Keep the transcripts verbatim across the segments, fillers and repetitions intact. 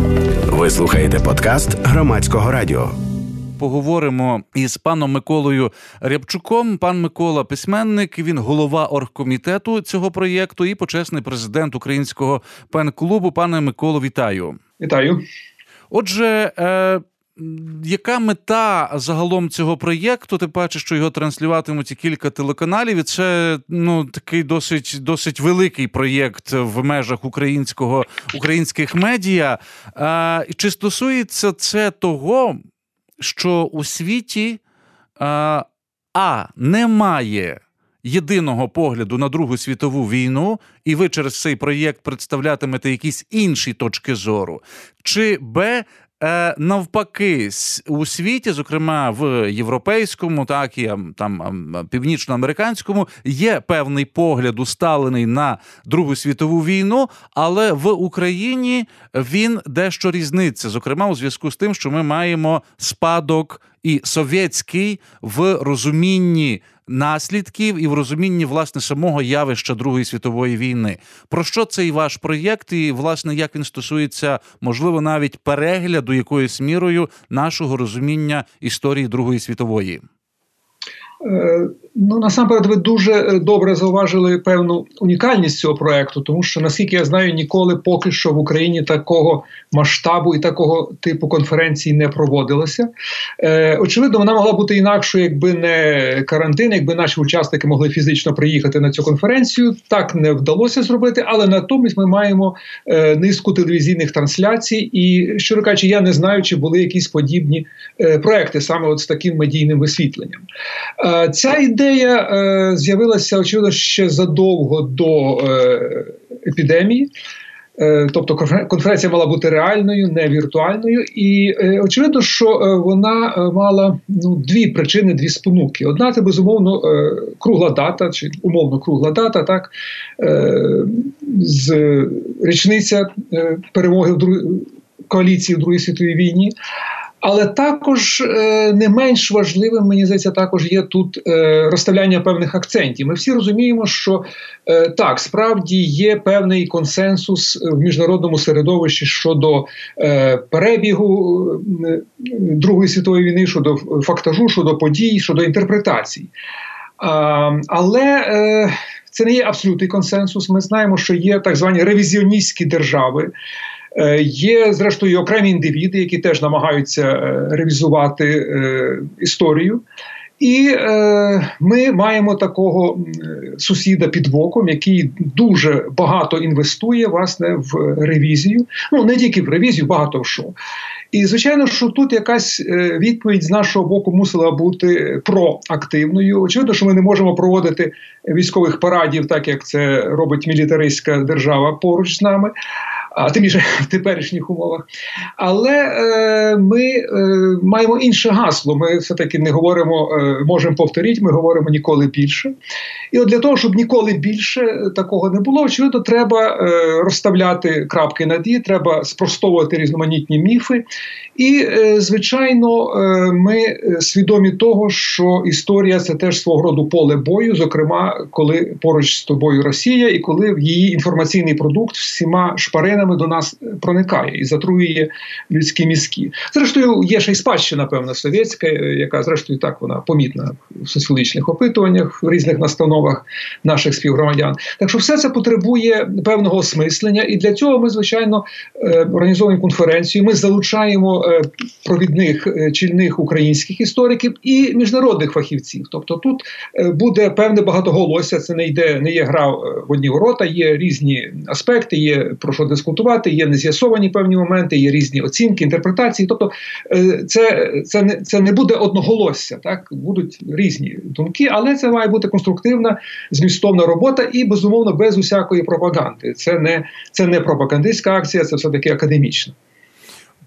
Ви слухаєте подкаст Громадського радіо. Поговоримо із паном Миколою Рябчуком. Пан Микола – письменник, він голова оргкомітету цього проєкту і почесний президент Українського пен-клубу. Пане Миколо, вітаю. Вітаю. Отже, е- яка мета загалом цього проєкту? Ти бачиш, що його транслюватимуть і кілька телеканалів, і це ну, такий досить, досить великий проєкт в межах українського, українських медіа. А, чи стосується це того, що у світі а, а немає єдиного погляду на Другу світову війну, і ви через цей проєкт представлятимете якісь інші точки зору? Чи б навпаки, у світі, зокрема в європейському, так і там північноамериканському, є певний погляд усталений на Другу світову війну, але в Україні він дещо різниться, зокрема у зв'язку з тим, що ми маємо спадок і совєтський в розумінні наслідків і в розумінні, власне, самого явища Другої світової війни. Про що цей ваш проєкт і, власне, як він стосується, можливо, навіть перегляду якоюсь мірою нашого розуміння історії Другої світової? Ну, насамперед, ви дуже добре зауважили певну унікальність цього проєкту, тому що, наскільки я знаю, ніколи поки що в Україні такого масштабу і такого типу конференції не проводилося. Е, очевидно, вона могла бути інакшою, якби не карантин, якби наші учасники могли фізично приїхати на цю конференцію. Так не вдалося зробити, але натомість ми маємо е, низку телевізійних трансляцій і, щиро кажучи, я не знаю, чи були якісь подібні е, проекти саме от з таким медійним висвітленням. Е, ця ідея е, з'явилася, очевидно, ще задовго до е, епідемії. Тобто конференція мала бути реальною, не віртуальною. І е, очевидно, що е, вона мала ну, дві причини, дві спонуки. Одна – це, безумовно, е, кругла дата, чи умовно кругла дата, так, е, з річниця е, перемоги в друг... коаліції в Другій світовій війні. Але також е, не менш важливим, мені здається, також є тут е, розставляння певних акцентів. Ми всі розуміємо, що е, так, справді є певний консенсус в міжнародному середовищі щодо е, перебігу е, Другої світової війни, щодо фактажу, щодо подій, щодо інтерпретацій. А, але е, це не є абсолютний консенсус. Ми знаємо, що є так звані ревізіоністські держави. Є, зрештою, окремі індивіди, які теж намагаються е, ревізувати е, історію. І е, ми маємо такого сусіда під боком, який дуже багато інвестує, власне, в ревізію. Ну, не тільки в ревізію, багато в що. І, звичайно, що тут якась відповідь з нашого боку мусила бути проактивною. Очевидно, що ми не можемо проводити військових парадів, так як це робить мілітаристська держава поруч з нами, а тим більше в теперішніх умовах. Але е, ми е, маємо інше гасло. Ми все-таки не говоримо, е, можемо повторити, ми говоримо ніколи більше. І от для того, щоб ніколи більше такого не було, очевидно, треба е, розставляти крапки над «і», треба спростовувати різноманітні міфи. І, е, звичайно, е, ми свідомі того, що історія – це теж свого роду поле бою, зокрема, коли поруч з тобою Росія, і коли її інформаційний продукт всіма шпаринами до нас проникає і затруює людські мізки. Зрештою, є ще й спадщина, певна, совєтська, яка, зрештою, так вона помітна в соціологічних опитуваннях, в різних настановах наших співгромадян. Так що все це потребує певного осмислення, і для цього ми, звичайно, організовуємо конференцію, ми залучаємо провідних, чільних українських істориків і міжнародних фахівців. Тобто тут буде певне багатоголосся, це не йде, не є гра в одні ворота, є різні аспекти, є про що дискутувати, є нез'ясовані певні моменти, є різні оцінки, інтерпретації. Тобто це, це, не, це не буде одноголосся, так? Будуть різні думки, але це має бути конструктивна, змістовна робота і, безумовно, без усякої пропаганди. Це не, це не пропагандистська акція, це все-таки академічна.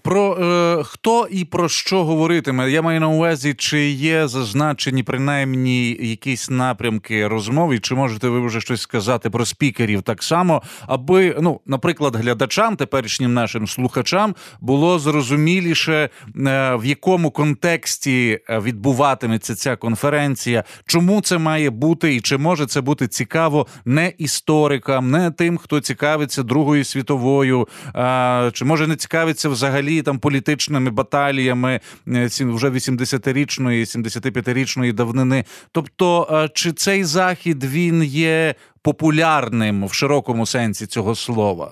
Про е, хто і про що говоритиме? Я маю на увазі, чи є зазначені принаймні якісь напрямки розмов, і чи можете ви вже щось сказати про спікерів так само, аби, ну, наприклад, глядачам, теперішнім нашим слухачам, було зрозуміліше, е, в якому контексті відбуватиметься ця конференція, чому це має бути і чи може це бути цікаво не історикам, не тим, хто цікавиться Другою світовою, е, чи може не цікавиться взагалі там політичними баталіями вже вісімдесятирічної, сімдесятип'ятирічної давнини. Тобто, чи цей захід, він є популярним в широкому сенсі цього слова?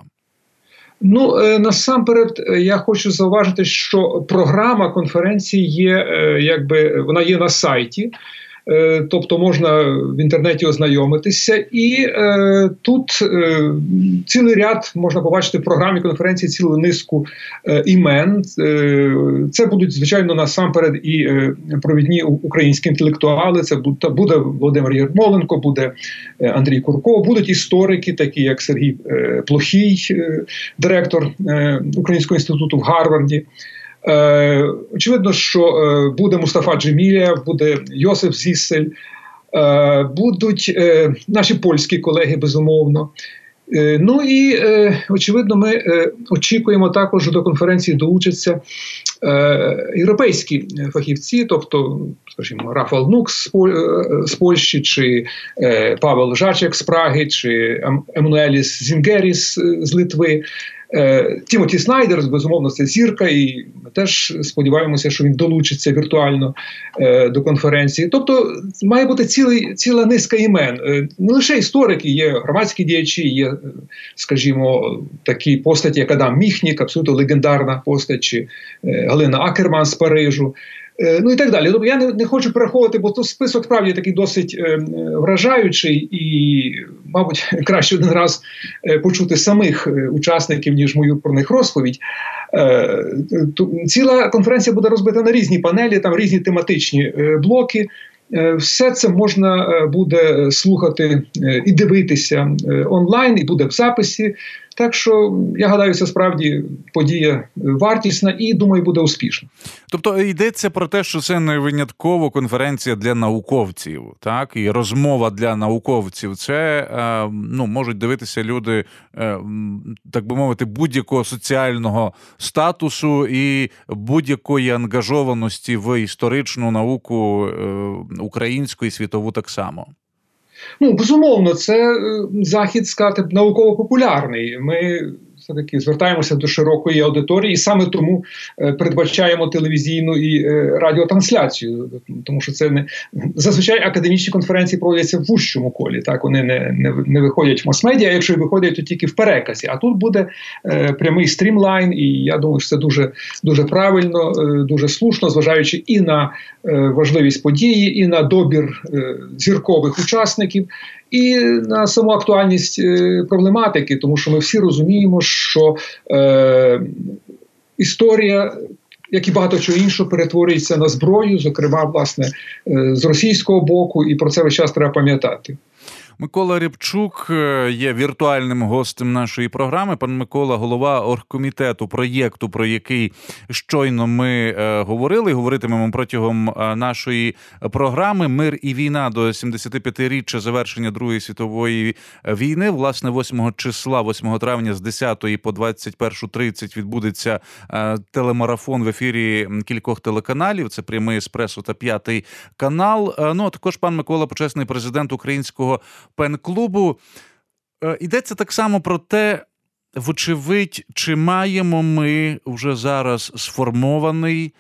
Ну, насамперед, я хочу зауважити, що програма конференції є, якби, вона є на сайті. Тобто можна в інтернеті ознайомитися, і е, тут е, цілий ряд, можна побачити в програмі конференції цілу низку е, імен. Е, це будуть, звичайно, насамперед і е, провідні українські інтелектуали, це буде, буде Володимир Єрмоленко, буде е, Андрій Курков, будуть історики, такі як Сергій е, Плохій, е, директор е, Українського інституту в Гарварді. Е, очевидно, що е, буде Мустафа Джемілєв, буде Йосиф Зісель, е, будуть е, наші польські колеги, безумовно. Е, ну і, е, очевидно, ми е, очікуємо також, що до конференції долучаться е, європейські фахівці, тобто, скажімо, Рафал Нукс з, з Польщі, чи е, Павел Жачек з Праги, чи Еммануеліс Зінгеріс з Литви. Тімоті Снайдер, безумовно, це зірка, і ми теж сподіваємося, що він долучиться віртуально е, до конференції. Тобто має бути цілий, ціла низка імен. Е, не лише історики, є громадські діячі, є, скажімо, такі постаті, як Адам Міхнік, абсолютно легендарна постать, чи е, Галина Акерман з Парижу. Ну і так далі. Тобто я не, не хочу перераховувати, бо тут список справді такий досить е, вражаючий і, мабуть, краще один раз е, почути самих е, учасників, ніж мою про них розповідь. Е, ту, ціла конференція буде розбита на різні панелі, там різні тематичні е, блоки. Е, все це можна е, буде слухати е, і дивитися е, онлайн, і буде в записі. Так що, я гадаю, це справді подія вартісна і, думаю, буде успішна. Тобто йдеться про те, що це не винятково конференція для науковців, так? І розмова для науковців. Це, ну, можуть дивитися люди, так би мовити, будь-якого соціального статусу і будь-якої ангажованості в історичну науку українську і світову так само. Ну, безумовно, це захід, сказати, науково-популярний. Ми все-таки звертаємося до широкої аудиторії, і саме тому е, передбачаємо телевізійну і е, радіотрансляцію, тому що це не зазвичай академічні конференції проводяться в вужчому колі, так, вони не, не, не виходять в мас-медіа, а якщо і виходять, то тільки в переказі. А тут буде е, прямий стрімлайн, і я думаю, що це дуже, дуже правильно, е, дуже слушно, зважаючи і на е, важливість події, і на добір е, зіркових учасників, і на саму актуальність е, проблематики, тому що ми всі розуміємо, що е, історія, як і багато чого іншого, перетворюється на зброю, зокрема, власне, е, з російського боку, і про це весь час треба пам'ятати. Микола Рябчук є віртуальним гостем нашої програми. Пан Микола – голова оргкомітету проєкту, про який щойно ми говорили, говоритимемо протягом нашої програми «Мир і війна» до сімдесятип'ятиріччя завершення Другої світової війни. Власне, восьмого числа, восьмого травня з десятої по двадцять першу тридцять відбудеться телемарафон в ефірі кількох телеканалів. Це «Прямий еспресо» та «П'ятий канал». Ну, а також пан Микола – почесний президент Українського пен-клубу. Йдеться так само про те, вочевидь, чи маємо ми вже зараз сформований,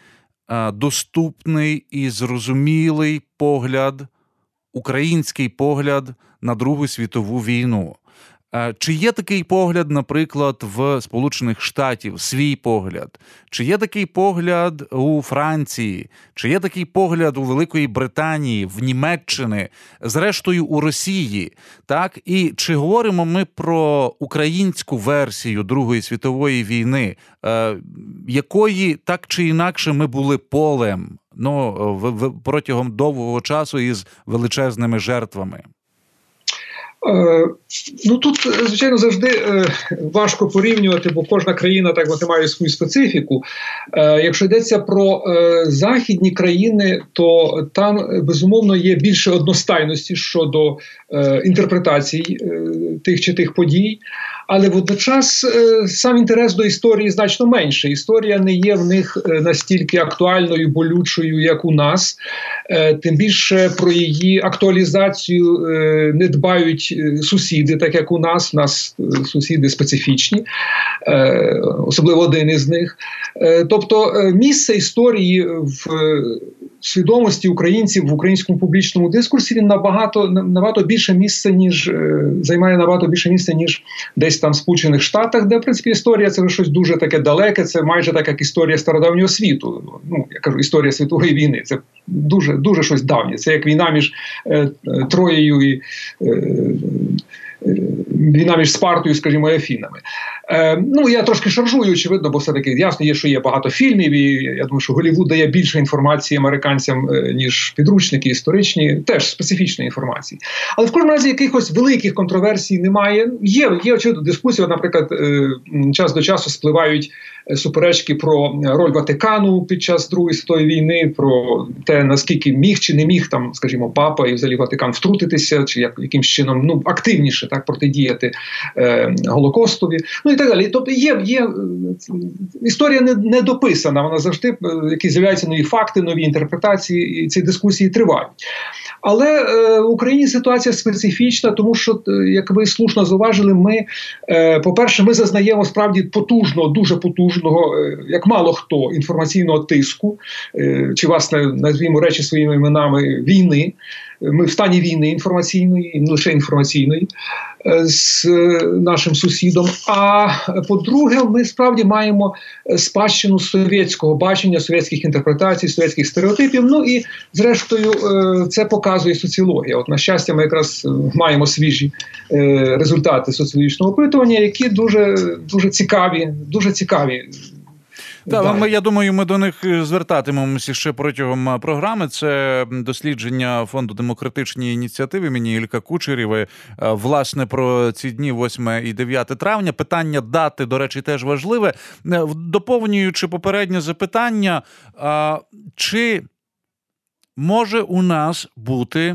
доступний і зрозумілий погляд, український погляд на Другу світову війну. Чи є такий погляд, наприклад, в Сполучених Штатів, свій погляд? Чи є такий погляд у Франції? Чи є такий погляд у Великої Британії, в Німеччині, зрештою у Росії? Так? І чи говоримо ми про українську версію Другої світової війни, е, якої так чи інакше ми були полем, ну, в, в, протягом довгого часу із величезними жертвами? Е, ну тут, звичайно, завжди е, важко порівнювати, бо кожна країна так от має свою специфіку. Е, якщо йдеться про е, західні країни, то там, безумовно, є більше одностайності щодо е, інтерпретацій е, тих чи тих подій. Але водночас е, сам інтерес до історії значно менший. Історія не є в них е, настільки актуальною, болючою, як у нас. Е, тим більше про її актуалізацію е, не дбають сусіди, так як у нас. У нас е, сусіди специфічні, е, особливо один із них. Е, тобто е, місце історії в е, свідомості українців в українському публічному дискурсі він набагато, набагато більше місця, ніж е, займає набагато більше місця, ніж десь там в Сполучених Штатах, де, в принципі, історія – це вже щось дуже таке далеке, це майже так, як історія стародавнього світу. Ну, я кажу, історія світової війни. Це дуже, дуже щось давнє. Це як війна між е, Троєю і е, війна між Спартою, скажімо, і Афінами. Е, ну, я трошки шаржую, очевидно, бо все-таки ясно є, що є багато фільмів, і я думаю, що Голлівуд дає більше інформації американцям, е, ніж підручники історичні, теж специфічної інформації. Але в кожному разі якихось великих контроверсій немає. Є, є очевидно, дискусія, наприклад, е, час до часу спливають суперечки про роль Ватикану під час Другої світової війни, про те, наскільки міг чи не міг, там, скажімо, папа і взагалі Ватикан втрутитися, чи як, якимсь чином, ну, активніше так протидіяти е, Голокостові, ну і так далі. Тобто є, є історія не, не дописана, вона завжди, які з'являються нові факти, нові інтерпретації, і ці дискусії тривають. Але е, в Україні ситуація специфічна, тому що, як ви слушно зауважили, ми, е, по-перше, ми зазнаємо справді потужного, дуже потужного, е, як мало хто, інформаційного тиску, е, чи, власне, назвімо речі своїми іменами, війни. Ми в стані війни інформаційної, і не лише інформаційної, з нашим сусідом. А по-друге, ми справді маємо спадщину совєтського бачення, совєтських інтерпретацій, совєтських стереотипів. Ну і, зрештою, це показує соціологія. От, на щастя, ми якраз маємо свіжі результати соціологічного опитування, які дуже, дуже цікаві, дуже цікаві. Так, ми, я думаю, ми до них звертатимемося ще протягом програми. Це дослідження Фонду демократичної ініціативи імені Ілька Кучерєва, власне, про ці дні восьме і дев'яте травня. Питання дати, до речі, теж важливе. Доповнюючи попереднє запитання, чи може у нас бути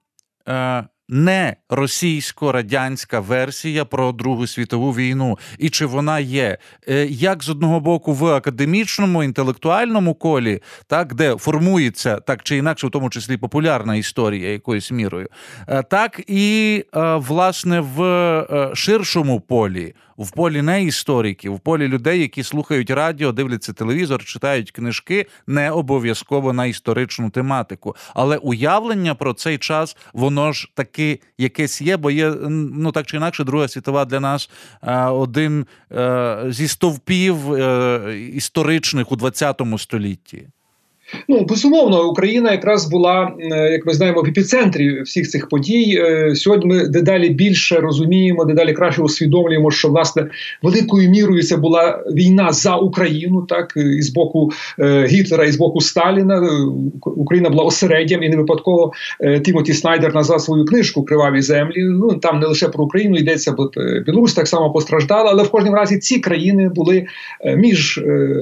не російсько-радянська версія про Другу світову війну? І чи вона є? Як з одного боку в академічному, інтелектуальному колі, так, де формується так чи інакше, в тому числі популярна історія якоюсь мірою, так і, власне, в ширшому полі, в полі не істориків, в полі людей, які слухають радіо, дивляться телевізор, читають книжки, не обов'язково на історичну тематику. Але уявлення про цей час, воно ж таки якесь є, бо є, ну так чи інакше, Друга світова для нас один зі стовпів історичних у ХХ столітті. Ну, безумовно, Україна якраз була, як ми знаємо, в епіцентрі всіх цих подій. Сьогодні ми дедалі більше розуміємо, дедалі краще усвідомлюємо, що, власне, великою мірою це була війна за Україну, так, і з боку Гітлера, і з боку Сталіна. Україна була осереддям, і не випадково Тімоті Снайдер назвав свою книжку «Криваві землі». Ну, там не лише про Україну йдеться, бо Білорусь так само постраждала, але в кожному разі ці країни були між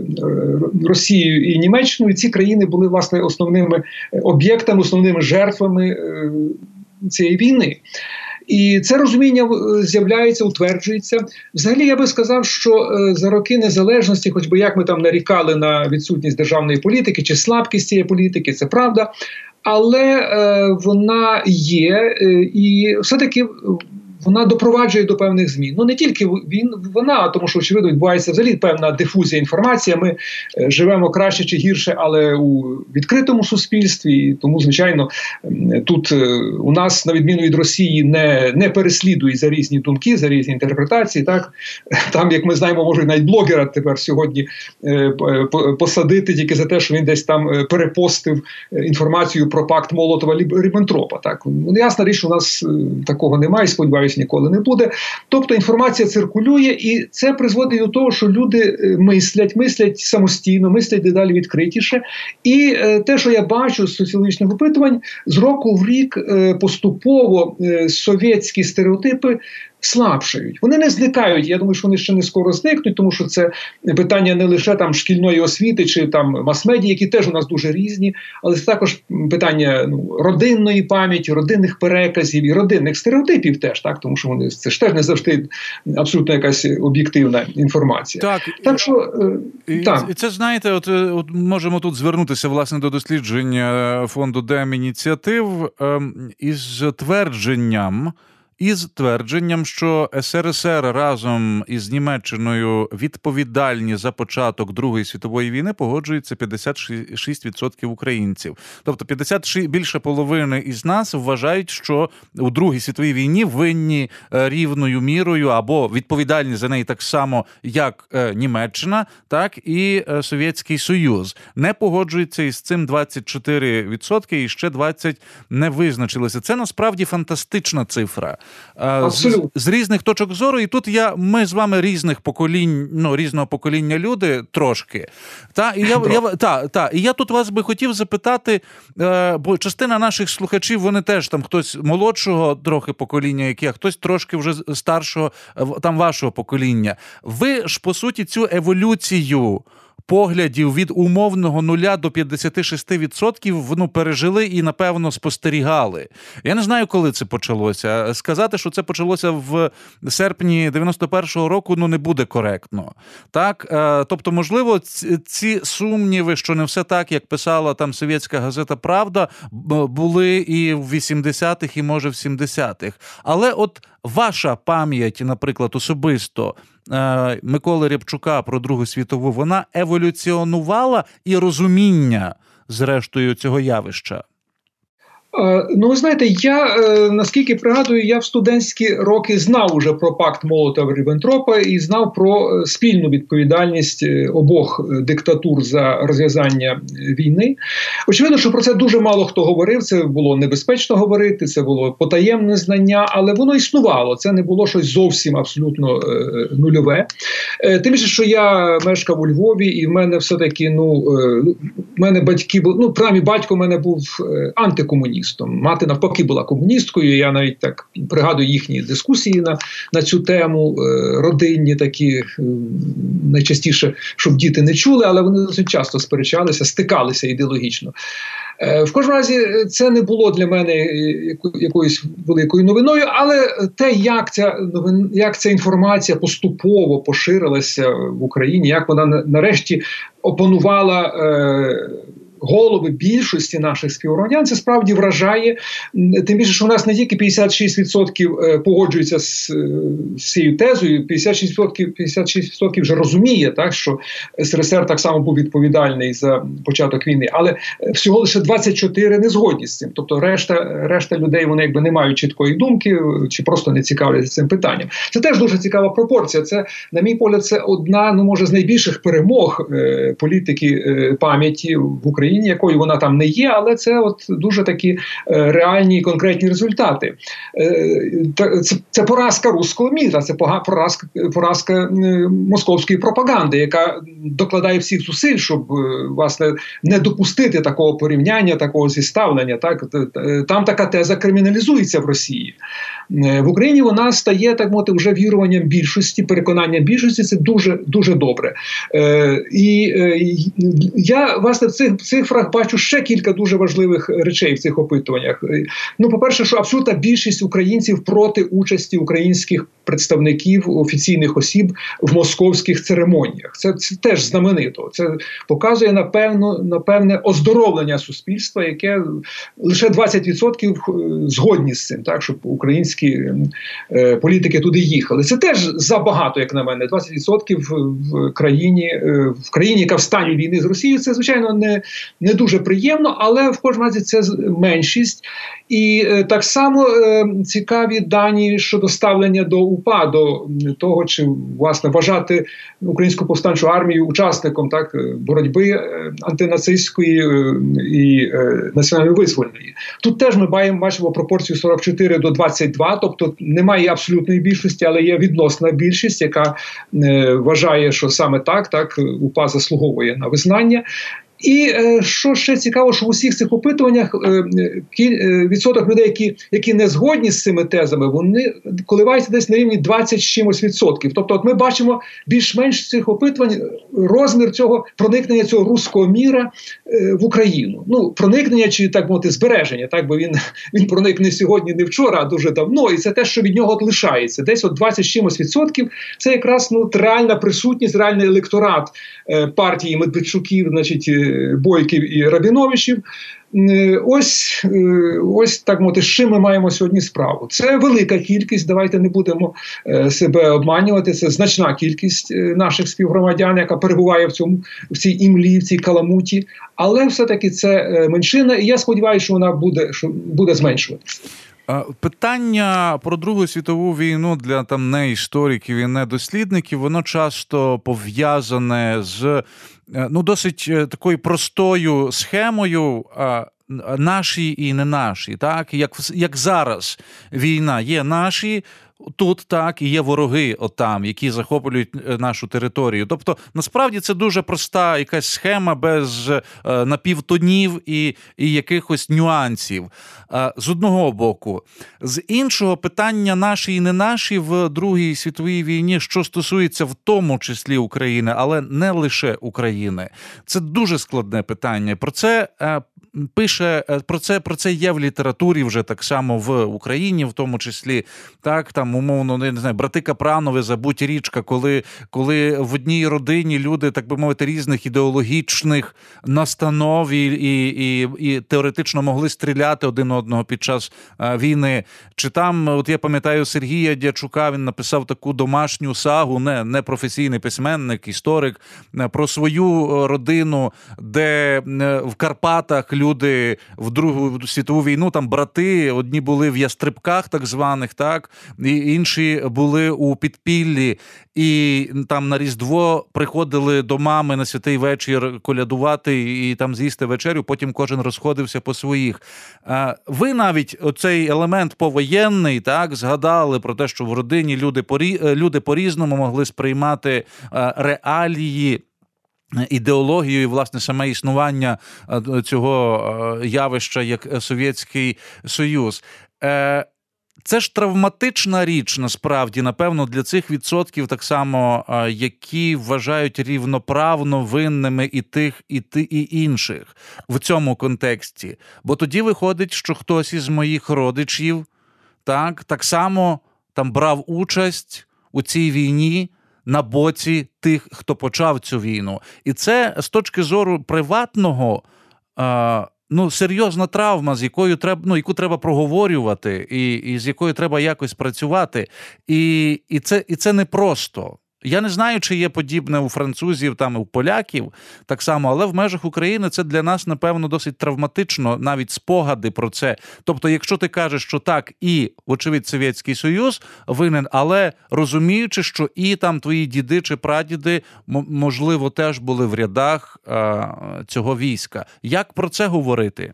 Росією і Німеччиною, ці країни були, власне, основними об'єктами, основними жертвами е, цієї війни. І це розуміння з'являється, утверджується. Взагалі, я би сказав, що е, за роки незалежності, хоч би як ми там нарікали на відсутність державної політики чи слабкість цієї політики, це правда, але е, вона є, е, і все-таки вона допроваджує до певних змін. Ну, не тільки він, вона, тому що, очевидно, відбувається взагалі певна дифузія інформації. Ми е, живемо краще чи гірше, але у відкритому суспільстві. Тому, звичайно, тут е, у нас, на відміну від Росії, не, не переслідують за різні думки, за різні інтерпретації. Так? Там, як ми знаємо, можуть навіть блогера тепер сьогодні е, посадити тільки за те, що він десь там перепостив інформацію про пакт Молотова-Ріббентропа. Так? Ну, ясна річ, у нас е, такого немає, сподіваюся, сподіваюся, ніколи не буде. Тобто інформація циркулює, і це призводить до того, що люди мислять, мислять самостійно, мислять дедалі відкритіше. І е, те, що я бачу з соціологічних опитувань, з року в рік е, поступово е, совєтські стереотипи слабшають. Вони не зникають. Я думаю, що вони ще не скоро зникнуть, тому що це питання не лише там шкільної освіти чи там мас-медіа, які теж у нас дуже різні, але це також питання ну, родинної пам'яті, родинних переказів і родинних стереотипів теж, так, тому що вони це ж теж не завжди абсолютно якась об'єктивна інформація. Так, так що і, так. і це знаєте, от, от можемо тут звернутися власне до дослідження фонду Демініціатив ем, із твердженням. Із твердженням, що ес ер ес ер разом із Німеччиною відповідальні за початок Другої світової війни погоджується п'ятдесят шість відсотків українців. Тобто п'ятдесят шість, більше половини із нас вважають, що у Другій світовій війні винні рівною мірою або відповідальні за неї так само, як Німеччина, так і Совєтський Союз. Не погоджується із цим двадцять чотири відсотки і ще двадцять не визначилися. Це насправді фантастична цифра. З, з різних точок зору, і тут я, ми з вами різних поколінь, ну, різного покоління люди трошки. Та, і я, я, та, та, і я тут вас би хотів запитати, е, бо частина наших слухачів, вони теж там хтось молодшого трохи покоління, як я, хтось трошки вже старшого, там вашого покоління. Ви ж, по суті, цю еволюцію поглядів від умовного нуля до п'ятдесят шість відсотків ну, пережили і, напевно, спостерігали. Я не знаю, коли це почалося. Сказати, що це почалося в серпні дев'яносто першого року, ну, не буде коректно. Так? Тобто, можливо, ці сумніви, що не все так, як писала там совєтська газета «Правда», були і в вісімдесятих, і, може, в сімдесятих. Але от ваша пам'ять, наприклад, особисто Миколи Рябчука про Другу світову, вона еволюціонувала і розуміння, зрештою, цього явища? Ну, ви знаєте, я, наскільки пригадую, я в студентські роки знав уже про пакт Молотова-Ріббентропа і знав про спільну відповідальність обох диктатур за розв'язання війни. Очевидно, що про це дуже мало хто говорив, це було небезпечно говорити, це було потаємне знання, але воно існувало, це не було щось зовсім абсолютно нульове. Тим більше, що я мешкав у Львові, і в мене все-таки, ну, в мене батьки були, ну, принаймні батько в мене був антикомуніст. Мати навпаки була комуністкою, я навіть так пригадую їхні дискусії на, на цю тему, е, родинні такі, е, найчастіше, щоб діти не чули, але вони досить часто сперечалися, стикалися ідеологічно. Е, в кожному разі, це не було для мене яко, якоюсь великою новиною, але те, як ця, новин, як ця інформація поступово поширилася в Україні, як вона нарешті опанувала е, голови більшості наших співгромадян, це справді вражає. Тим більше, що у нас не тільки п'ятдесят шість відсотків погоджуються з, з цією тезою, п'ятдесят шість відсотків, п'ятдесят шість відсотків вже розуміє, так, що ес ер ес ер так само був відповідальний за початок війни, але всього лише двадцять чотири не згодні з цим. Тобто решта, решта людей, вони якби не мають чіткої думки, чи просто не цікавляться цим питанням. Це теж дуже цікава пропорція. Це, на мій погляд, це одна, ну, може, з найбільших перемог е, політики е, пам'яті в Україні, якою вона там не є, але це от дуже такі е, реальні і конкретні результати. Е, це, це поразка руського міра, це поразка, поразка е, московської пропаганди, яка докладає всіх зусиль, щоб е, власне не допустити такого порівняння, такого зіставлення. Так? Там така теза криміналізується в Росії. Е, в Україні вона стає, так мовити, вже віруванням більшості, переконанням більшості, це дуже, дуже добре. Е, і е, я, власне, в цих, цих цифрах бачу ще кілька дуже важливих речей в цих опитуваннях. Ну, по-перше, що абсолютна більшість українців проти участі українських представників, офіційних осіб в московських церемоніях. Це, це теж знаменито. Це показує, напевно, напевне оздоровлення суспільства, яке лише двадцять відсотків згодні з цим, так, щоб українські е, політики туди їхали. Це теж забагато, як на мене. двадцять відсотків в країні, е, в країні, яка в стані війни з Росією, це, звичайно, не не дуже приємно, але в кожному разі це меншість. І е, так само е, цікаві дані щодо ставлення до УПА, до того, чи, власне, вважати Українську повстанчу армію учасником так, боротьби е, антинацистської е, і е, національно-визвольної. Тут теж ми бачимо пропорцію сорок чотири до двадцять два, тобто немає абсолютної більшості, але є відносна більшість, яка е, вважає, що саме так, так УПА заслуговує на визнання. І е, що ще цікаво, що в усіх цих опитуваннях е, е, відсоток людей, які, які не згодні з цими тезами, вони коливаються десь на рівні двадцять з чимось відсотків. Тобто от ми бачимо більш-менш цих опитувань розмір цього проникнення цього руського міра е, в Україну. Ну, проникнення чи, так мовити, збереження, так, бо він, він проник не сьогодні, не вчора, а дуже давно, і це те, що від нього от лишається. Десь от двадцять з чимось відсотків – це якраз ну, реальна присутність, реальний електорат е, партії Медведчуків, значить, Бойків і Рабіновичів. Ось, ось так мовити, з чим ми маємо сьогодні справу. Це велика кількість, давайте не будемо себе обманювати, це значна кількість наших співгромадян, яка перебуває в цьому, в цій імлі, в цій каламуті, але все-таки це меншина, і я сподіваюся, що вона буде, що буде зменшуватися. Питання про Другу світову війну для там не істориків і не дослідників, воно часто пов'язане з ну, досить такою простою схемою наші і не наші. Так? Як, як зараз війна є наші, тут так, і є вороги отам, які захоплюють нашу територію. Тобто, насправді, це дуже проста якась схема без е, напівтонів і, і якихось нюансів. Е, з одного боку. З іншого, питання наші і не наші в Другій світовій війні, що стосується в тому числі України, але не лише України. Це дуже складне питання. Про це е, пише, про це, про це є в літературі вже так само в Україні, в тому числі, так, там, умовно, не знаю, брати Капранови, «Забуть річка», коли, коли в одній родині люди, так би мовити, різних ідеологічних настанов і, і, і, і теоретично могли стріляти один одного під час а, війни. Чи там, от я пам'ятаю, Сергія Дячука, він написав таку домашню сагу, не, не професійний письменник, історик, про свою родину, де в Карпатах люди в Другу світову війну, там брати, одні були в ястрибках так званих, так, і інші були у підпіллі, і там на Різдво приходили до мами на святий вечір колядувати і там з'їсти вечерю, потім кожен розходився по своїх. Ви навіть оцей елемент повоєнний, так, згадали про те, що в родині люди, люди по-різному могли сприймати реалії, ідеологію і, власне, саме існування цього явища, як Совєтський Союз. Це ж травматична річ, насправді, напевно, для цих відсотків так само, які вважають рівноправно винними і тих, і ти, і інших в цьому контексті. Бо тоді виходить, що хтось із моїх родичів так, так само там брав участь у цій війні, на боці тих, хто почав цю війну. І це з точки зору приватного, е, ну, серйозна травма, з якою треба, ну, яку треба проговорювати і, і з якою треба якось працювати. І, і, це, і це непросто. Я не знаю, чи є подібне у французів, там, і у поляків, так само, але в межах України це для нас, напевно, досить травматично, навіть спогади про це. Тобто, якщо ти кажеш, що так, і, вочевидь, Совєтський Союз винен, але розуміючи, що і там твої діди чи прадіди, можливо, теж були в рядах а, цього війська. Як про це говорити?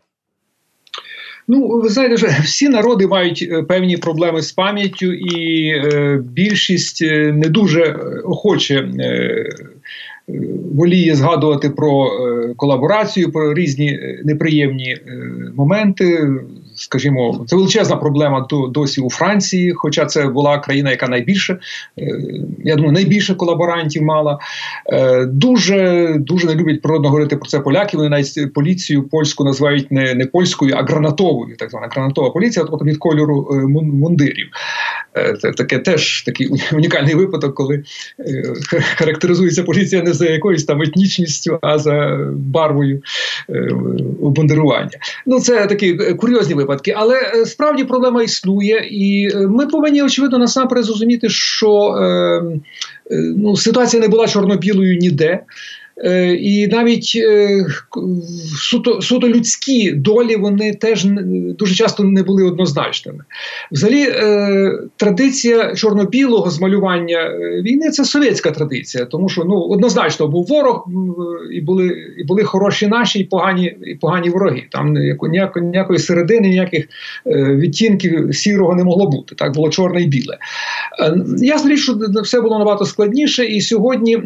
Ну, ви знаєте, що всі народи мають певні проблеми з пам'яттю, і е, більшість не дуже охоче е, воліє згадувати про е, колаборацію, про різні неприємні е, моменти. Скажімо, це величезна проблема досі у Франції, хоча це була країна, яка найбільше, я думаю, найбільше колаборантів мала. Дуже, дуже не люблять природно говорити про це поляки, вони навіть поліцію польську називають не, не польською, а гранатовою, так звана гранатова поліція, тобто від кольору мундирів. Це таке теж такий унікальний випадок, коли характеризується поліція не за якоюсь там етнічністю, а за барвою обмундирування. Ну, це такі курйозні випадки, але справді проблема існує, і ми повинні, очевидно, насамперед зрозуміти, що е, ну, ситуація не була чорно-білою ніде. І навіть суто, суто людські долі, вони теж дуже часто не були однозначними. Взагалі, традиція чорно-білого змалювання війни – це совєтська традиція, тому що ну, однозначно був ворог, і були, і були хороші наші, і погані, і погані вороги. Там ніякої, ніякої середини, ніяких відтінків сірого не могло бути. Так, було чорне і біле. Ясна річ, що все було набагато складніше, і сьогодні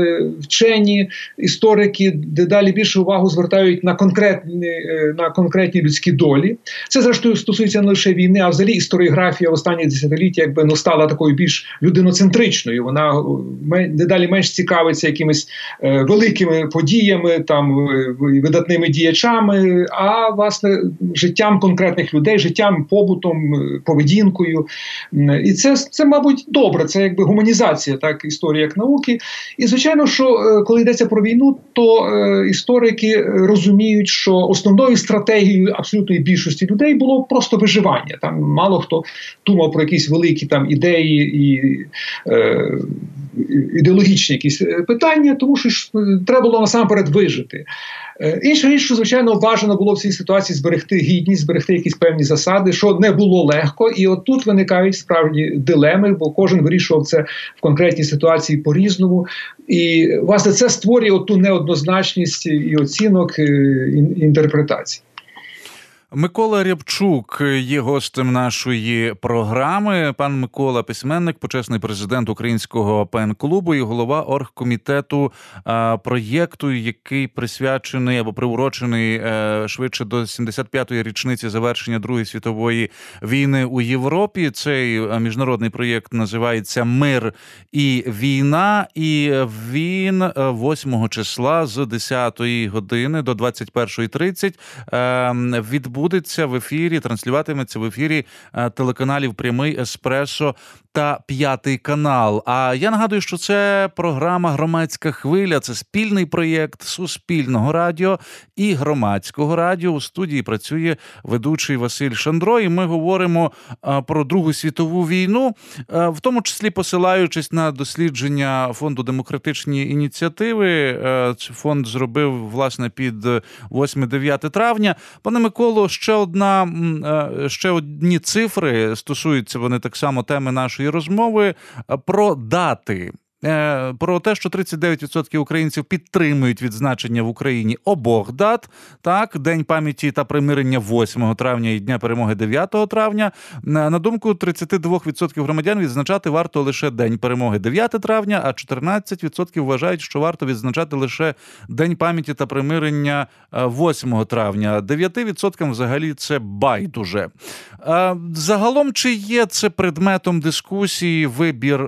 вчені, історики дедалі більше увагу звертають на конкретні, на конкретні людські долі. Це, зрештою, стосується не лише війни, а взагалі історіографія в останні десятиліття якби ну, стала такою більш людиноцентричною. Вона дедалі менш цікавиться якимись е, великими подіями, там, видатними діячами, а, власне, життям конкретних людей, життям, побутом, поведінкою. І це, це мабуть, добре. Це якби гуманізація, так, історії як науки. І, звичайно, що коли йдеться про війну, то е, історики розуміють, що основною стратегією абсолютної більшості людей було просто виживання. Там мало хто думав про якісь великі там ідеї і е, ідеологічні якісь питання, тому що ж, треба було насамперед вижити. Е, інша річ, що, звичайно, бажано було в цій ситуації зберегти гідність, зберегти якісь певні засади, що не було легко, і от тут виникають справді дилеми, бо кожен вирішував це в конкретній ситуації по-різному. І, власне, це створює оту неоднозначність і оцінок, і інтерпретацій. Микола Рябчук є гостем нашої програми. Пан Микола – письменник, почесний президент Українського пен-клубу і голова оргкомітету а, проєкту, який присвячений або приурочений а, швидше до сімдесят п'ятої річниці завершення Другої світової війни у Європі. Цей міжнародний проєкт називається «Мир і війна», і він восьмого числа з десятої години до двадцять першої тридцять а, відбудеться Будеться в ефірі, транслюватиметься в ефірі телеканалів «Прямий», «Еспресо» та «П'ятий канал». А я нагадую, що це програма «Громадська хвиля». Це спільний проєкт Суспільного радіо і Громадського радіо. У студії працює ведучий Василь Шандро. І ми говоримо про Другу світову війну, в тому числі посилаючись на дослідження Фонду демократичні ініціативи. Фонд зробив, власне, під восьме-дев'яте травня. Пане Миколо, ще одна, ще одні цифри, стосуються вони так само теми нашої розмови, про дати. Про те, що тридцять дев'ять відсотків українців підтримують відзначення в Україні обох дат, так, День пам'яті та примирення восьмого травня і Дня перемоги дев'ятого травня. На думку тридцять два відсотки громадян, відзначати варто лише День перемоги дев'ятого травня, а чотирнадцять відсотків вважають, що варто відзначати лише День пам'яті та примирення восьмого травня. дев'ять відсотків взагалі це байдуже. Загалом, чи є це предметом дискусії вибір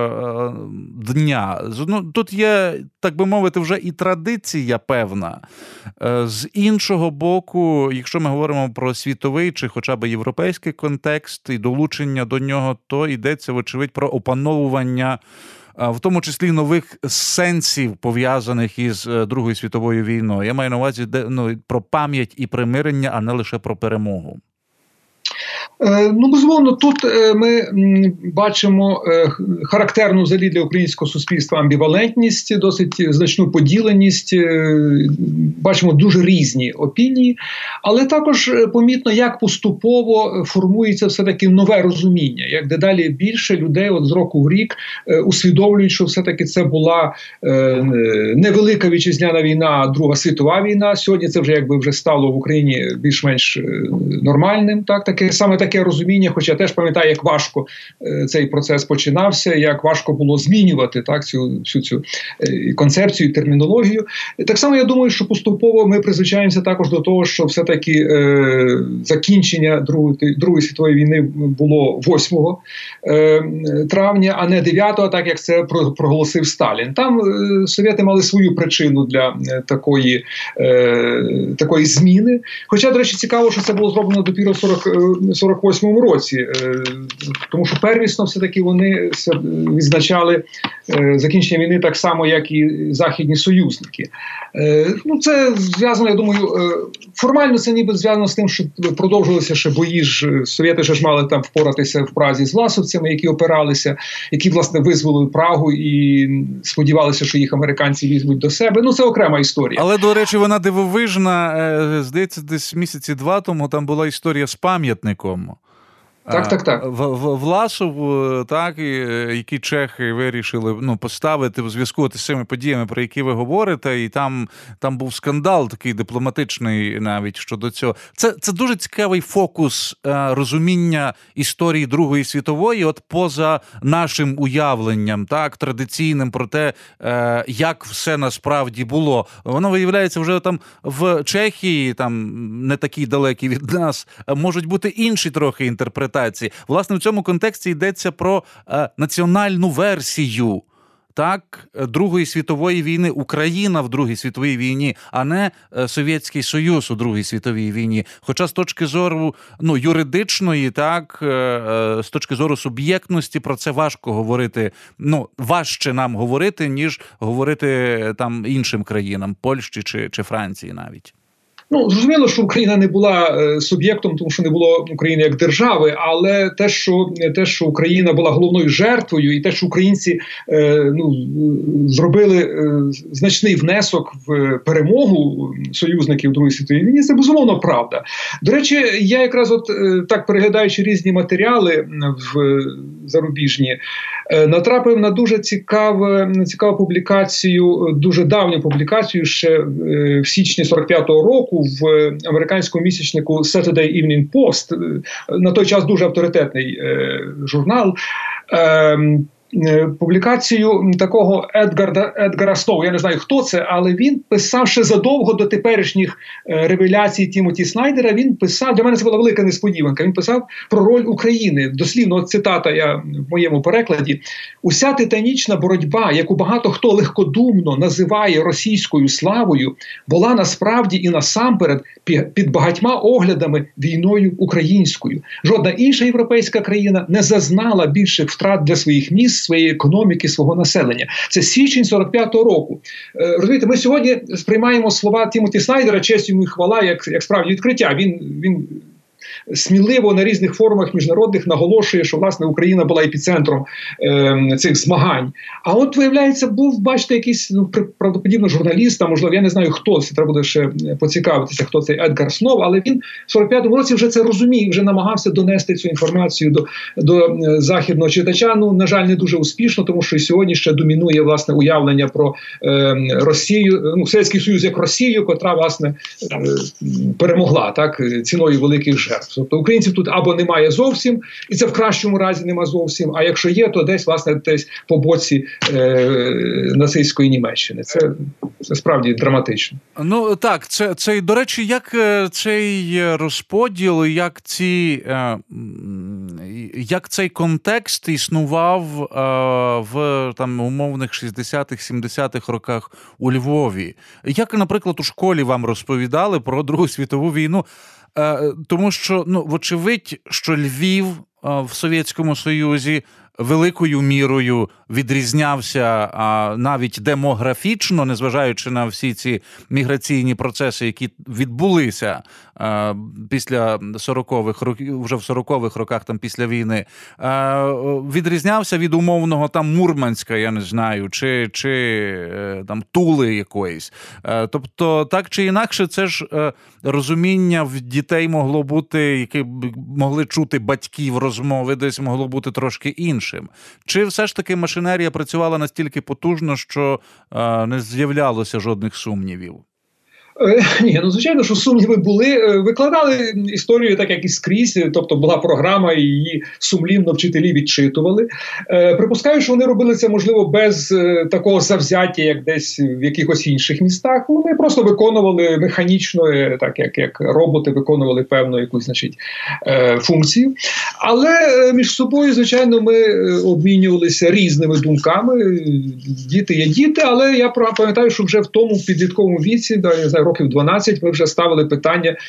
дня? Ну, тут є, так би мовити, вже і традиція певна. З іншого боку, якщо ми говоримо про світовий чи хоча б європейський контекст і долучення до нього, то йдеться, вочевидь, про опановування, в тому числі нових сенсів, пов'язаних із Другою світовою війною. Я маю на увазі ну, про пам'ять і примирення, а не лише про перемогу. Ну, безумовно, тут ми бачимо характерну взагалі для українського суспільства амбівалентність, досить значну поділеність, бачимо дуже різні опінії, але також помітно, як поступово формується все-таки нове розуміння, як дедалі більше людей от з року в рік усвідомлюють, що все-таки це була невелика вітчизняна війна, а Друга світова війна. Сьогодні це вже якби вже стало в Україні більш-менш нормальним, так, таке саме таке розуміння, хоча я теж пам'ятаю, як важко е, цей процес починався, як важко було змінювати так, цю, всю цю е, концепцію, термінологію. Так само я думаю, що поступово ми призвичаємося також до того, що все-таки е, закінчення Другої, Другої світової війни було восьмого травня, а не дев'ятого, так як це проголосив Сталін. Там е, совєти мали свою причину для е, такої, е, такої зміни. Хоча, до речі, цікаво, що це було зроблено допіру в сорок сорок восьмому році, тому що первісно все-таки вони відзначали закінчення війни так само, як і західні союзники. Ну, це зв'язано, я думаю, формально це ніби зв'язано з тим, що продовжувалися ще бої, ж совєти ж мали там впоратися в Празі з власовцями, які опиралися, які, власне, визволили Прагу і сподівалися, що їх американці візьмуть до себе. Ну, це окрема історія. Але, до речі, вона дивовижна. Здається, десь місяці два тому там була історія з пам'ятником. Так, так, так. В, в, Власов, так, і, які чехи вирішили ну, поставити в зв'язку з цими подіями, про які ви говорите, і там, там був скандал такий дипломатичний навіть щодо цього. Це, це дуже цікавий фокус е, розуміння історії Другої світової, от поза нашим уявленням, так, традиційним про те, е, як все насправді було. Воно виявляється вже там в Чехії, там не такій далекій від нас, можуть бути інші трохи інтерпретації. Власне, в цьому контексті йдеться про е, національну версію, так, Другої світової війни, Україна в Другій світовій війні, а не е, Совєтський Союз у Другій світовій війні. Хоча з точки зору ну, юридичної, так, е, е, з точки зору суб'єктності про це важко говорити, ну, важче нам говорити, ніж говорити там іншим країнам, Польщі чи, чи Франції навіть. Ну, зрозуміло, що Україна не була е, суб'єктом, тому що не було України як держави, але те, що, те, що Україна була головною жертвою, і те, що українці е, ну, зробили е, значний внесок в перемогу союзників Другої світової війни, це безумовно правда. До речі, я якраз от е, так, переглядаючи різні матеріали в зарубіжні, е, натрапив на дуже цікаву, цікаву публікацію, дуже давню публікацію ще е, в січні сорок п'ятого року, в американському місячнику Saturday Evening Post, на той час дуже авторитетний е, журнал, е, публікацію такого Едгара, Едгара Сноу. Я не знаю, хто це, але він писав ще задовго до теперішніх е, ревеляцій Тімоті Снайдера. Він писав, для мене це була велика несподіванка, він писав про роль України. Дослівно, цитата я в моєму перекладі. «Уся титанічна боротьба, яку багато хто легкодумно називає російською славою, була насправді і насамперед під багатьма оглядами війною українською. Жодна інша європейська країна не зазнала більших втрат для своїх міст, своєї економіки, свого населення». Це січень сорок п'ятого року. Е, розумієте, ми сьогодні сприймаємо слова Тімоті Снайдера, честь йому і хвала, як, як справді відкриття. Він, він сміливо на різних форумах міжнародних наголошує, що, власне, Україна була епіцентром е, цих змагань. А от, виявляється, був, бачите, якийсь, ну, правдоподібно журналіст, а, можливо, я не знаю, хто це, треба буде ще поцікавитися, хто цей Едгар Сноу, але він в сорок п'ятому році вже це розумів, вже намагався донести цю інформацію до, до західного читача. Ну, на жаль, не дуже успішно, тому що і сьогодні ще домінує, власне, уявлення про е, Росію, ну, Совєтський Союз як Росію, котра, власне, е, перемогла, так, ціною великих жертв. Тобто українців тут або немає зовсім, і це в кращому разі нема зовсім, а якщо є, то десь, власне, десь по боці е, нацистської Німеччини. Це, це справді драматично. Ну, так, це, це, до речі, як цей розподіл, як ці, як цей контекст існував в там умовних шістдесятих-сімдесятих роках у Львові? Як, наприклад, у школі вам розповідали про Другу світову війну? Тому що, ну, вочевидь, що Львів в Совєтському Союзі великою мірою відрізнявся а, навіть демографічно, незважаючи на всі ці міграційні процеси, які відбулися а, після сорокових років, вже в сорокових роках, там після війни, а, відрізнявся від умовного там Мурманська, я не знаю, чи, чи там Тули якоїсь. А, тобто, так чи інакше, це ж а, розуміння в дітей могло бути, які могли чути батьків розмови, десь могло бути трошки інше. Чи все ж таки машинерія працювала настільки потужно, що е, не з'являлося жодних сумнівів? Ні, ну, звичайно, що сумніви були. Викладали історію так, як і скрізь, тобто була програма, і її сумлінно вчителі відчитували. Е, припускаю, що вони робили це, можливо, без е, такого завзяття, як десь в якихось інших містах. Вони просто виконували механічно, е, так як, як роботи виконували певну якусь, значить, е, функцію. Але е, між собою, звичайно, ми обмінювалися різними думками. Діти є діти, але я пам'ятаю, що вже в тому підлітковому віці, да, я не знаю, знаю, років дванадцять ми вже ставили питання е,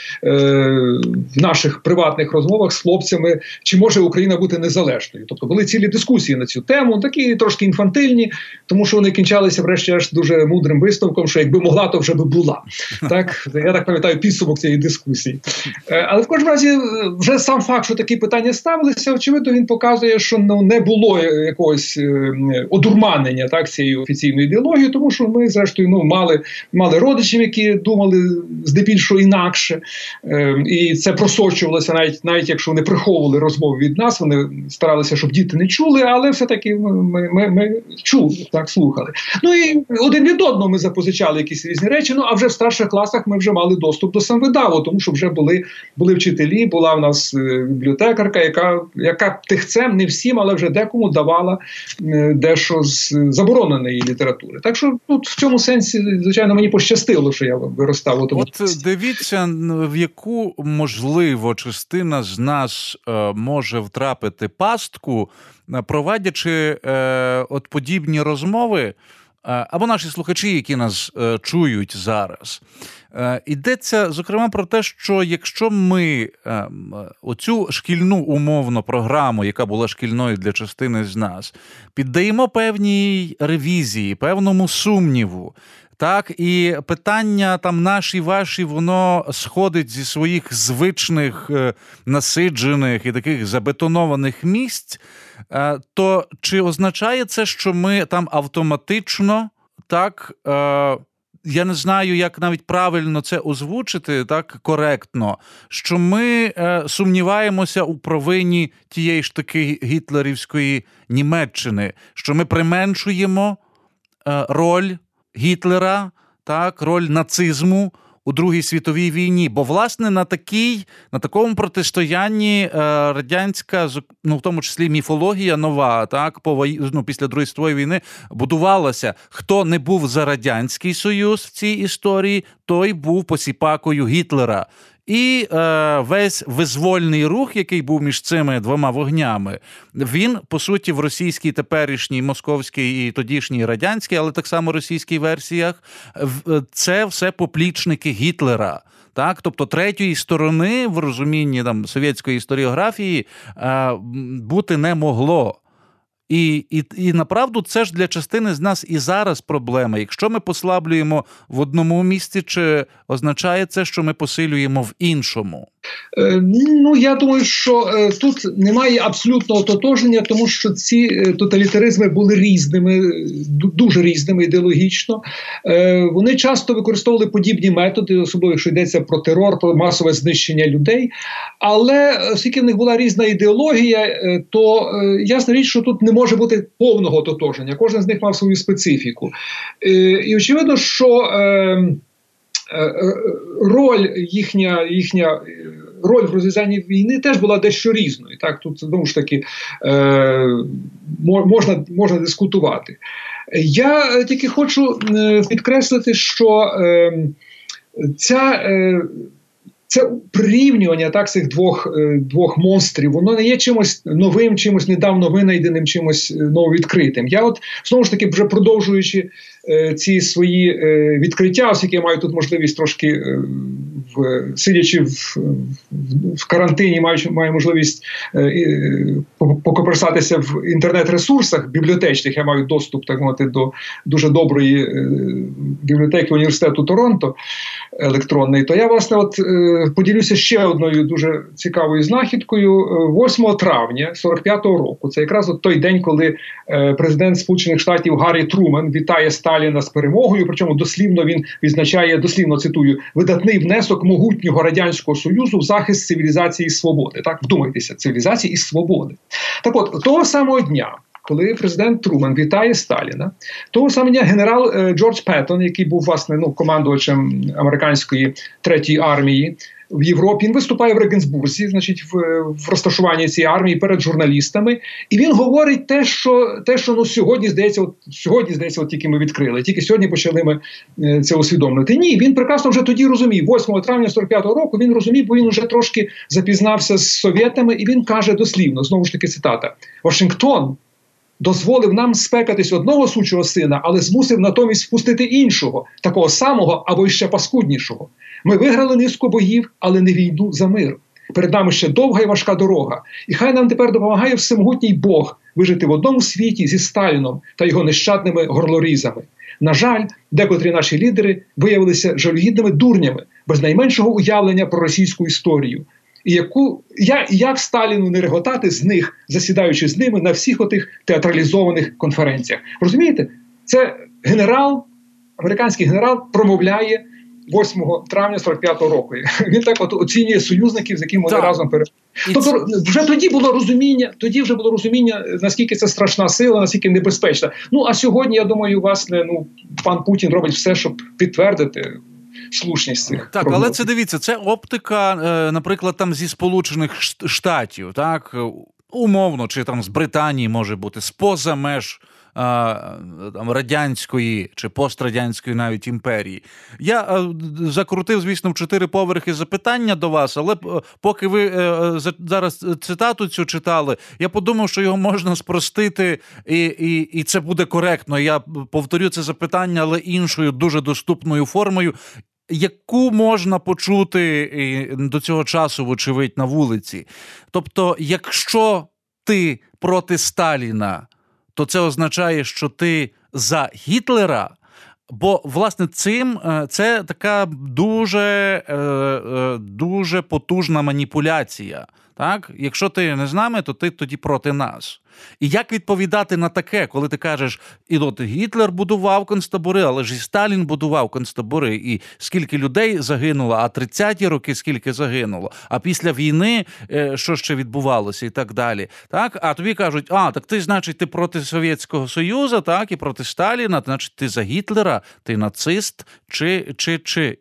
в наших приватних розмовах з хлопцями, чи може Україна бути незалежною. Тобто були цілі дискусії на цю тему, такі трошки інфантильні, тому що вони кінчалися врешті-решт дуже мудрим висновком, що якби могла, то вже би була. Так? Я так пам'ятаю підсумок цієї дискусії. Е, але в кожному разі вже сам факт, що такі питання ставилися, очевидно, він показує, що ну, не було якогось е, одурманення так, цієї офіційної ідеології, тому що ми, зрештою, ну, мали, мали родичів, які думали здебільшого інакше, е, і це просочувалося, навіть, навіть якщо вони приховували розмови від нас, вони старалися, щоб діти не чули, але все-таки ми, ми, ми чули, так, слухали. Ну і один від одного ми запозичали якісь різні речі, ну а вже в старших класах ми вже мали доступ до самвидаву, тому що вже були, були вчителі, була в нас бібліотекарка, яка, яка тихцем, не всім, але вже декому давала е, дещо з забороненої літератури. Так що тут в цьому сенсі, звичайно, мені пощастило, що я виростав у тому. От дивіться, в яку, можливо, частина з нас е, може втрапити пастку, проводячи е, от подібні розмови, е, або наші слухачі, які нас е, чують зараз. Е, йдеться, зокрема, про те, що якщо ми е, оцю шкільну умовно програму, яка була шкільною для частини з нас, піддаємо певній ревізії, певному сумніву, так, і питання там наші, ваші, воно сходить зі своїх звичних, насиджених і таких забетонованих місць, то чи означає це, що ми там автоматично, так, я не знаю, як навіть правильно це озвучити, так, коректно, що ми сумніваємося у провині тієї ж таки гітлерівської Німеччини, що ми применшуємо роль Гітлера, так, роль нацизму у Другій світовій війні. Бо, власне, на такій, на такому протистоянні е, радянська, ну, в тому числі міфологія нова, так, по, ну, після Другої світової війни будувалася. Хто не був за Радянський Союз в цій історії, той був посіпакою Гітлера. І е, весь визвольний рух, який був між цими двома вогнями, він, по суті, в російській теперішній, московській і тодішній радянській, але так само російській версіях, це все поплічники Гітлера. Так? Тобто третьої сторони, в розумінні там, совєтської історіографії, е, бути не могло. І, і, і направду це ж для частини з нас і зараз проблема. Якщо ми послаблюємо в одному місці, чи означає це, що ми посилюємо в іншому? Е, ну, я думаю, що е, тут немає абсолютного тотоження, тому що ці е, тоталітаризми були різними, дуже різними ідеологічно. Е, вони часто використовували подібні методи, особливо якщо йдеться про терор, про масове знищення людей. Але оскільки в них була різна ідеологія, е, то е, ясна річ, що тут не може бути повного тотоження. Кожен з них мав свою специфіку. Е, і очевидно, що е, роль їхня, їхня роль в розв'язанні війни теж була дещо різною. Так, тут знову ж таки е, можна, можна дискутувати. Я тільки хочу підкреслити, що е, ця е, Це прирівнювання так, цих двох, двох монстрів, воно не є чимось новим, чимось недавно винайденим, чимось нововідкритим. Я от, знову ж таки, вже продовжуючи е, ці свої е, відкриття, оскільки я маю тут можливість трошки, е, в, сидячи в, в, в карантині, маю, маю можливість е, покоперсатися в інтернет-ресурсах бібліотечних, я маю доступ, так мовити, до дуже доброї е, бібліотеки університету Торонто електронної, то я, власне, от е, поділюся ще одною дуже цікавою знахідкою. восьмого травня сорок п'ятого року, це якраз от той день, коли е, президент Сполучених Штатів Гаррі Трумен вітає Сталіна з перемогою, причому дослівно він відзначає, дослівно цитую, видатний внесок могутнього Радянського Союзу в захист цивілізації і свободи. Так, вдумайтеся, цивілізації і свободи. Так от, того самого дня, коли президент Трумен вітає Сталіна, того самого дня генерал е, Джордж Петтон, який був, власне, ну, командувачем американської третьої армії в Європі, він виступає в Регенсбурзі, значить, в, в розташуванні цієї армії перед журналістами, і він говорить те, що, те, що ну, сьогодні, здається, от, сьогодні, здається, от тільки ми відкрили, тільки сьогодні почали ми е, це усвідомлювати. Ні, він прекрасно вже тоді розумів, восьмого травня сорок п'ятого року він розумів, бо він вже трошки запізнався з совєтами, і він каже дослівно, знову ж таки цитата, Вашингтон дозволив нам спекатись одного сучого сина, але змусив натомість впустити іншого, такого самого або ще паскуднішого. Ми виграли низку боїв, але не війну за мир. Перед нами ще довга і важка дорога. І хай нам тепер допомагає всемогутній Бог вижити в одному світі зі Сталіном та його нещадними горлорізами. На жаль, декотрі наші лідери виявилися жалюгідними дурнями, без найменшого уявлення про російську історію. І яку, я, як Сталіну не реготати з них, засідаючи з ними на всіх отих театралізованих конференціях. Розумієте? Це генерал, американський генерал промовляє восьмого травня сорок п'ятого року. Він так от оцінює союзників, з якими вони разом перебувають. Тобто вже тоді було розуміння, тоді вже було розуміння, наскільки це страшна сила, наскільки небезпечна. Ну, а сьогодні, я думаю, власне, ну, пан Путін робить все, щоб підтвердити слушність цих Так, прогнозів. але це, дивіться, це оптика, наприклад, там зі Сполучених Штатів, так, умовно, чи там з Британії може бути, з-поза меж там, радянської чи пострадянської навіть імперії. Я а, закрутив, звісно, в чотири поверхи запитання до вас, але поки ви а, зараз цитату цю читали, я подумав, що його можна спростити, і, і, і це буде коректно. Я повторю це запитання, але іншою, дуже доступною формою, яку можна почути до цього часу, вочевидь, на вулиці. Тобто, якщо ти проти Сталіна, то це означає, що ти за Гітлера, бо, власне, цим це така дуже, дуже потужна маніпуляція. Так? Якщо ти не з нами, то ти тоді проти нас. І як відповідати на таке, коли ти кажеш, і от Гітлер будував концтабори, але ж і Сталін будував концтабори, і скільки людей загинуло, а тридцяті роки скільки загинуло, а після війни що ще відбувалося і так далі. Так? А тобі кажуть, а, так ти, значить, ти проти Совєтського Союзу, так, і проти Сталіна, значить, ти за Гітлера, ти нацист, чи, чи, чи...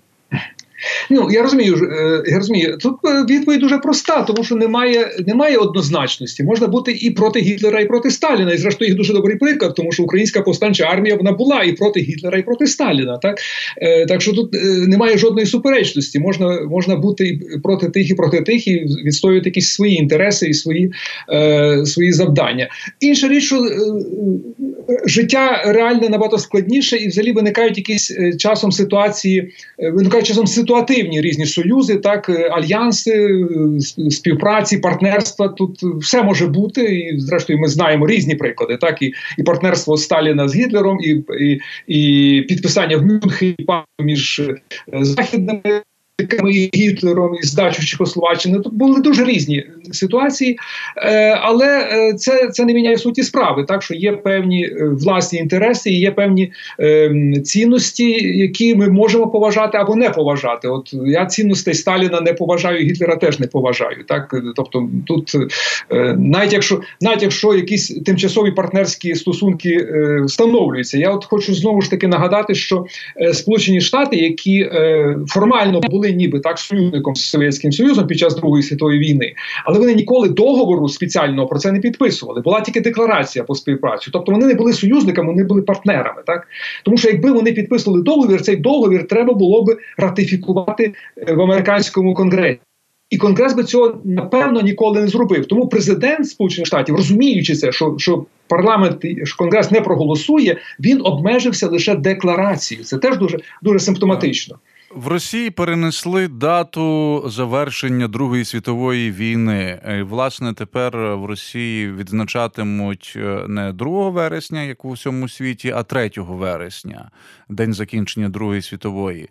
Ну, я розумію, я розумію. Тут відповідь дуже проста, тому що немає, немає однозначності. Можна бути і проти Гітлера, і проти Сталіна. І, зрештою, їх дуже добрий приклад, тому що українська повстанча армія, вона була і проти Гітлера, і проти Сталіна. Так, е, так що тут е, немає жодної суперечності. Можна, можна бути і проти тих, і проти тих, і відстоювати якісь свої інтереси і свої, е, свої завдання. Інша річ, що е, життя реально набагато складніше, і взагалі виникають якісь е, часом ситуації, е, виникають часом ситуації, ситуативні різні союзи, так, альянси, співпраці, партнерства, тут все може бути, і зрештою ми знаємо різні приклади, так, і, і партнерство Сталіна з Гітлером, і, і, і підписання в Мюнхені між західними і Гітлером, і здачу Чехословаччини. Тут були дуже різні ситуації, але це, це не міняє суті справи, так, що є певні власні інтереси і є певні цінності, які ми можемо поважати або не поважати. От я цінностей Сталіна не поважаю, Гітлера теж не поважаю. Так? Тобто тут, навіть якщо, навіть якщо якісь тимчасові партнерські стосунки встановлюються, я от хочу знову ж таки нагадати, що Сполучені Штати, які формально були ніби так союзником з Совєтським Союзом під час Другої світової війни, але вони ніколи договору спеціального про це не підписували. Була тільки декларація по співпраці. Тобто вони не були союзниками, вони були партнерами. Так? Тому що якби вони підписували договір, цей договір треба було би ратифікувати в американському конгресі. І Конгрес би цього, напевно, ніколи не зробив. Тому президент Сполучених Штатів, розуміючи це, що, що парламент, що Конгрес не проголосує, він обмежився лише декларацією. Це теж дуже, дуже симптоматично. В Росії перенесли дату завершення Другої світової війни. І, власне, тепер в Росії відзначатимуть не другого вересня, як у всьому світі, а третього вересня, день закінчення Другої світової.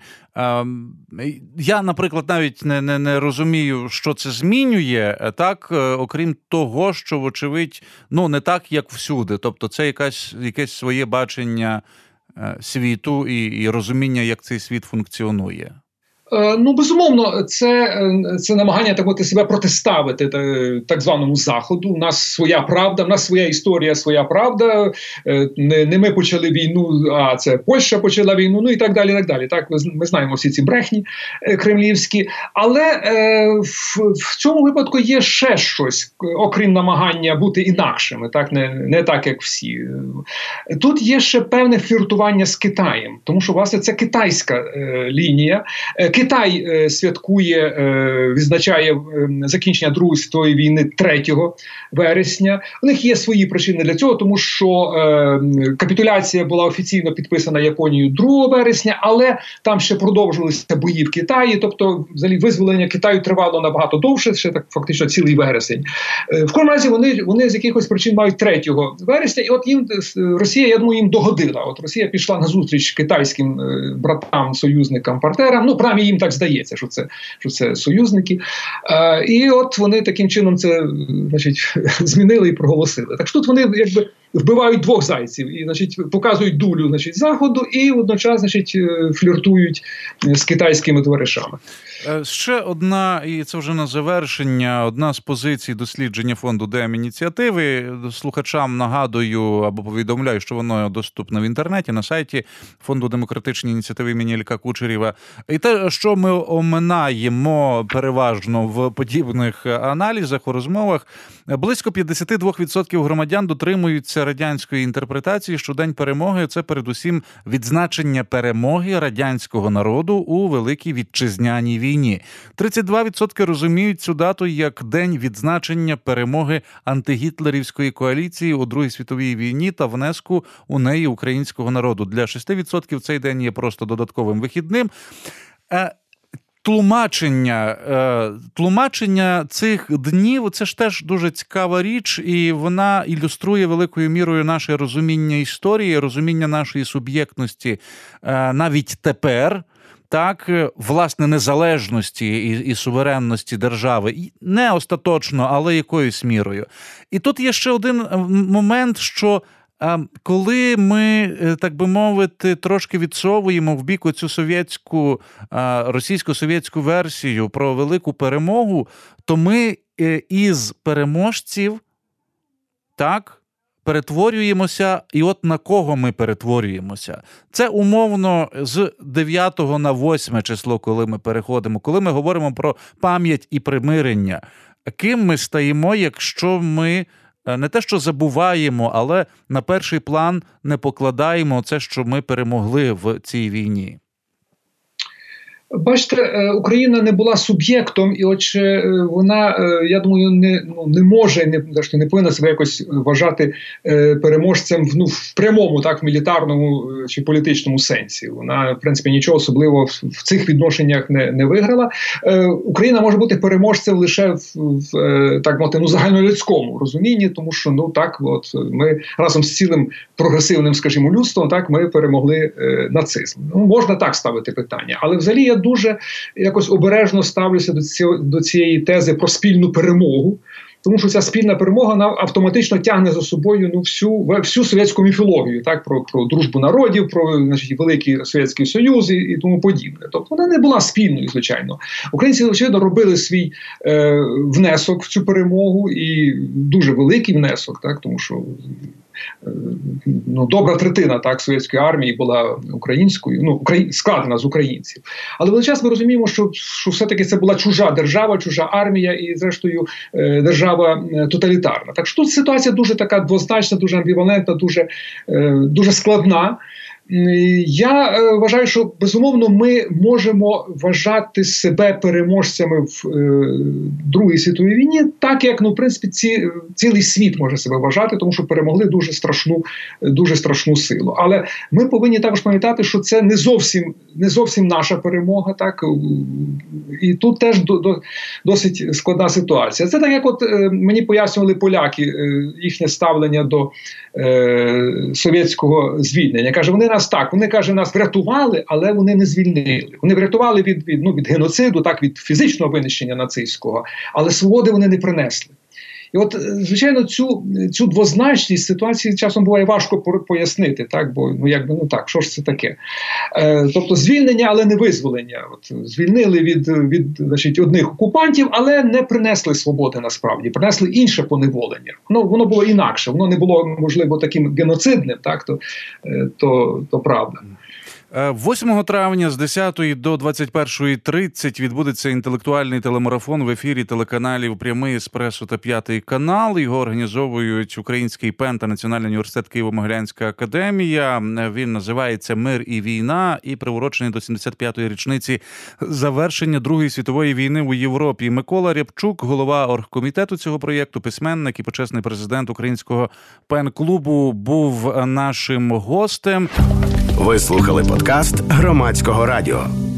Я, наприклад, навіть не, не, не розумію, що це змінює, так, окрім того, що, вочевидь, ну, не так, як всюди. Тобто це якась, якесь своє бачення світу і, і розуміння, як цей світ функціонує. Ну, безумовно, це, це намагання так мовити, себе протиставити так званому Заходу. У нас своя правда, у нас своя історія, своя правда. Не, не ми почали війну, а це Польща почала війну, ну і так далі, так далі. Так, ми знаємо всі ці брехні кремлівські. Але е, в, в цьому випадку є ще щось, окрім намагання бути інакшими, так, не, не так, як всі. Тут є ще певне фліртування з Китаєм, тому що, власне, це китайська е, лінія. Китай е, святкує, е, відзначає е, закінчення Другої світової війни третього вересня. У них є свої причини для цього, тому що е, капітуляція була офіційно підписана Японією другого вересня, але там ще продовжувалися бої в Китаї, тобто взагалі визволення Китаю тривало набагато довше, ще так фактично цілий вересень. Е, в кожному разі вони, вони з якихось причин мають третього вересня, і от їм Росія, я думаю, їм догодила. От Росія пішла на зустріч китайським е, братам, союзникам, партнерам, ну, принаймні їм так здається, що це, що це союзники. Е, і от вони таким чином це, значить, змінили і проголосили. Так що тут вони якби вбивають двох зайців і, значить, показують дулю, значить, Заходу і водночас, значить, фліртують з китайськими товаришами. Ще одна, і це вже на завершення, одна з позицій дослідження фонду Демініціативи. Слухачам нагадую або повідомляю, що воно доступне в інтернеті на сайті Фонду демократичної ініціативи імені Ілля Кучерєва. І те, що ми оминаємо переважно в подібних аналізах, у розмовах, близько п'ятдесят два відсотки громадян дотримуються радянської інтерпретації, що День перемоги – це передусім відзначення перемоги радянського народу у Великій Вітчизняній війні. тридцять два відсотки розуміють цю дату як день відзначення перемоги антигітлерівської коаліції у Другій світовій війні та внеску у неї українського народу. Для шість відсотків цей день є просто додатковим вихідним. Тлумачення, тлумачення цих днів – це ж теж дуже цікава річ, і вона ілюструє великою мірою наше розуміння історії, розуміння нашої суб'єктності навіть тепер, так, власне, незалежності і, і суверенності держави. Не остаточно, але якоюсь мірою. І тут є ще один момент, що коли ми, так би мовити, трошки відсовуємо в бік оцю совєтську, російсько-совєтську версію про велику перемогу, то ми із переможців, так, перетворюємося, і от на кого ми перетворюємося. Це умовно з дев'ятого на восьме число, коли ми переходимо, коли ми говоримо про пам'ять і примирення. Ким ми стаємо, якщо ми не те, що забуваємо, але на перший план не покладаємо це, що ми перемогли в цій війні? Бачите, Україна не була суб'єктом, і отже, вона, я думаю, не, ну, не може, не, не повинна себе якось вважати е, переможцем в, ну, в прямому, так, в мілітарному чи політичному сенсі. Вона, в принципі, нічого особливого в, в цих відношеннях не, не виграла. Е, Україна може бути переможцем лише в, в е, так мовити, ну, загальнолюдському розумінні, тому що, ну, так, от, ми разом з цілим прогресивним, скажімо, людством, так, ми перемогли е, нацизм. Ну, можна так ставити питання, але взагалі я дуже якось обережно ставлюся до цієї, до цієї тези про спільну перемогу, тому що ця спільна перемога вона автоматично тягне за собою ну, всю, всю совєтську міфологію, так, про, про дружбу народів, про, значить, Великий Совєтський Союз і, і тому подібне. Тобто вона не була спільною, звичайно. Українці, очевидно, робили свій е, внесок в цю перемогу, і дуже великий внесок, так, тому що ну, добра третина, так, совєтської армії була українською, ну, украї... складена з українців. Але водночас ми розуміємо, що, що все-таки це була чужа держава, чужа армія і, зрештою, держава тоталітарна. Так що тут ситуація дуже така двозначна, дуже амбівалентна, дуже, дуже складна. Я е, вважаю, що, безумовно, ми можемо вважати себе переможцями в е, Другій світовій війні, так як, ну, в принципі, ці, цілий світ може себе вважати, тому що перемогли дуже страшну, дуже страшну силу. Але ми повинні також пам'ятати, що це не зовсім, не зовсім наша перемога, так, і тут теж до, до, досить складна ситуація. Це так, як от е, мені пояснювали поляки е, їхнє ставлення до е, совєтського звільнення. Каже, вони нас так, вони, каже, нас врятували, але вони не звільнили. Вони врятували від, від, ну, від геноциду, так, від фізичного винищення нацистського, але свободи вони не принесли. І от, звичайно, цю, цю двозначність ситуації часом буває важко пояснити, так, бо, ну, якби, ну так, що ж це таке? Е, тобто звільнення, але не визволення. От, звільнили від, від, значить, одних окупантів, але не принесли свободи насправді, принесли інше поневолення. Воно, воно було інакше, воно не було, можливо, таким геноцидним, так, то, то, то правда. восьмого травня з десятої до двадцять першої тридцять відбудеться інтелектуальний телемарафон в ефірі телеканалів «Прямий», «Еспресо» та «П'ятий канал». Його організовують Український пен та Національний університет Києво-Могилянська академія. Він називається «Мир і війна» і приурочений до сімдесят п'ятої річниці завершення Другої світової війни у Європі. Микола Рябчук, голова оргкомітету цього проєкту, письменник і почесний президент Українського пен-клубу, був нашим гостем. Ви слухали подкаст Громадського радіо.